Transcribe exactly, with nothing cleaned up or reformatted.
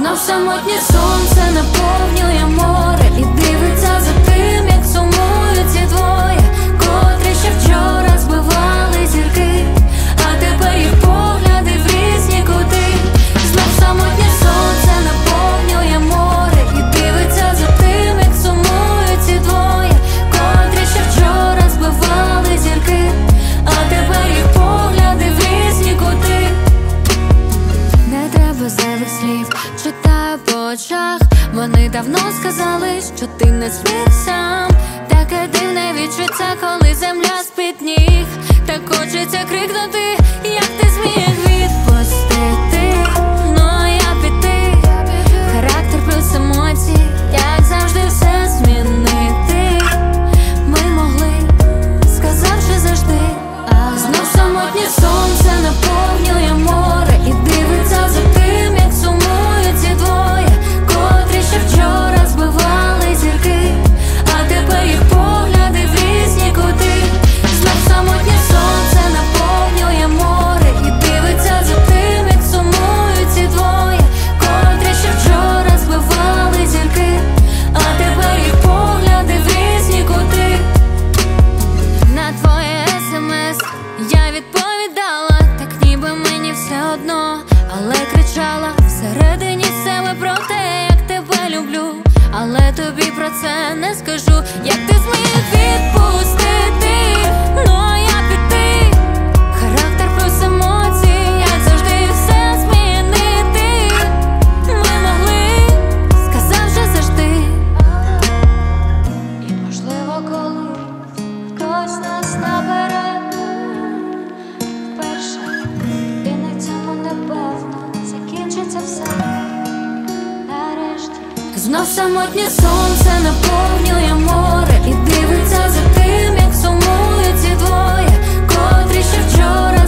Знов самотнє сонце наповнює море і дивиться за тим, як сумують ці двоє, котрі ще вчора збивали зірки, а тепер їх погляди в різні кути. Знов самотнє сонце наповнює море і дивиться за тим, як сумують ці двоє, котрі ще вчора збивали зірки, а тепер їх погляди в різні кути. Не треба зайвих слів, читаю по очах. Вони давно сказали, що ти не сміх сам. Таке дивне відчуття, коли земля з-під ніг. Так хочеться крикнути, як ти зміг відпустити. Ну а я піти, характер плюс емоції, як завжди все змінити. Ми могли, сказавши завжди. А знов самотнє сонце наповнює море і дивиться за тим, як сумують ці двоє, котрі ще вчора збивали зірки, а тепер їх погляди в різні кути. Знов самотнє сонце наповнює море і дивиться за тим, як сумують ці двоє, котрі ще вчора збивали зірки, а тепер їх погляди в різні кути. На твоє смс я відповідала, так ніби мені все одно, але кричала всередині себе про те, як тебе люблю. Але тобі про це не скажу, як ти зміг відпустити. Ну а я піти, характер плюс емоції, як завжди все змінити. Ми могли, сказавши завжди. І можливо коли хтось нас набере вперше, і на цьому напевно закінчиться все нарешті. Знов самотнє сонце наповнює море і дивиться за тим, як сумують ці двоє, котрі ще вчора